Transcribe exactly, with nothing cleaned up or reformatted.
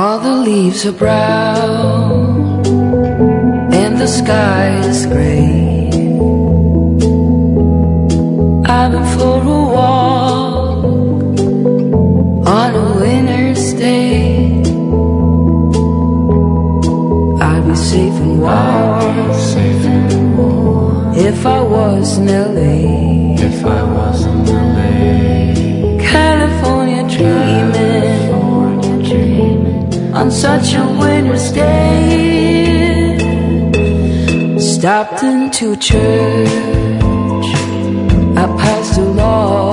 All the leaves are brown and the sky is gray. I've been for a walk on a winter's day. I'd be safe and warm, safe and warm if I was in L A. If I was in L A. California dreaming, California dreaming on such a winter's day. Stopped into church, I passed along